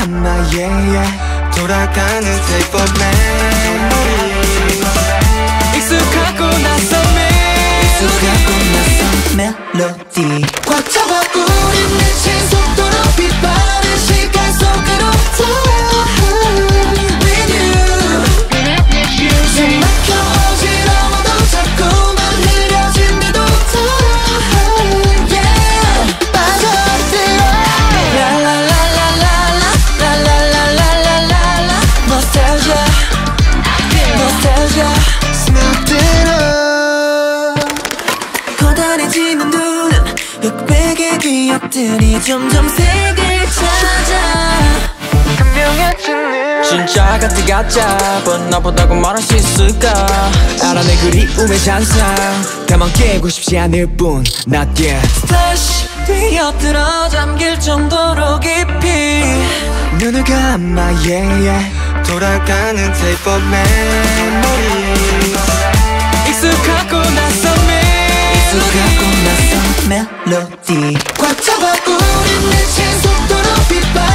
감아 yeah, yeah. 돌아가는 tape of memory. 익숙하고 낯선 멜로디 꽉 잡아 우린 미친 속도로 빛바랜 시간 속으로 With you 숨 막혀 어지러워도 자꾸만 흐려진대도 yeah. 빠져들어 라라라라라라 라라라라라라 Nostalgia Nostalgia 스며들어 거단해지는 눈은 흑백의 기억들이 점점 색을 찾아 진짜 같아 가짜 but 나보다고 말할 수 있을까 알아 내 그리움의 잔상 다만 깨고 싶지 않을 뿐 Not yet Splash 뛰어들어 잠길 정도로 깊이 눈을 감아 yeah, yeah. 돌아가는 tape of memory. 익숙하고 낯선 멜로디 꽉 잡아 우린 미친 속도로 빛바